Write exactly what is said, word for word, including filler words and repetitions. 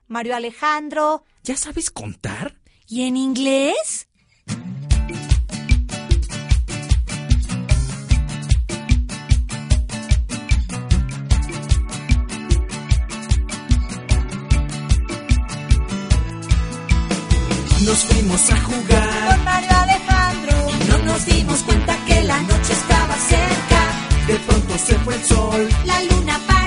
Mario Alejandro. ¿Ya sabes contar? ¿Y en inglés? Nos fuimos a jugar Con Mario Alejandro. No nos dimos cuenta que la noche estaba cerca. De pronto se fue el sol. La luna para